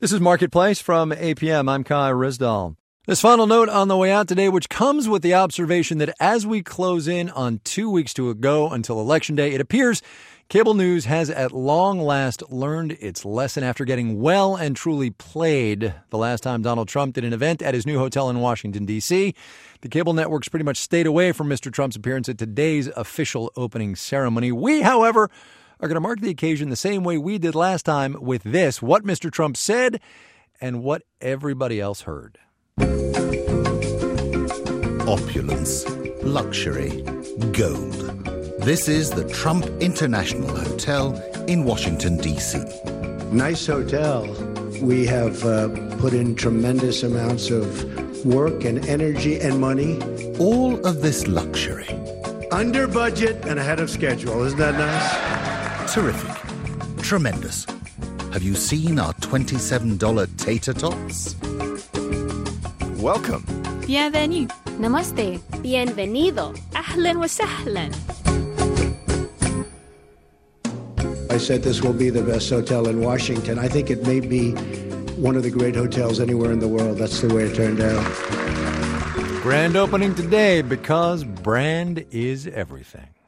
This is Marketplace from APM. I'm Kai Rizdal. This final note on the way out today, which comes with the observation that as we close in on 2 weeks to go until Election Day, it appears cable news has at long last learned its lesson after getting well and truly played the last time Donald Trump did an event at his new hotel in Washington, D.C. The cable networks pretty much stayed away from Mr. Trump's appearance at today's official opening ceremony. We, however, are going to mark the occasion the same way we did last time with this, what Mr. Trump said and what everybody else heard. Opulence, luxury, gold. This is the Trump International Hotel in Washington, D.C. Nice hotel. We have put in tremendous amounts of work and energy and money. All of this luxury. Under budget and ahead of schedule. Isn't that nice? Terrific. Tremendous. Have you seen our $27 tater tots? Welcome. Bienvenue. Namaste. Bienvenido. أهلا وسهلا. I said this will be the best hotel in Washington. I think it may be one of the great hotels anywhere in the world. That's the way it turned out. Grand opening today because brand is everything.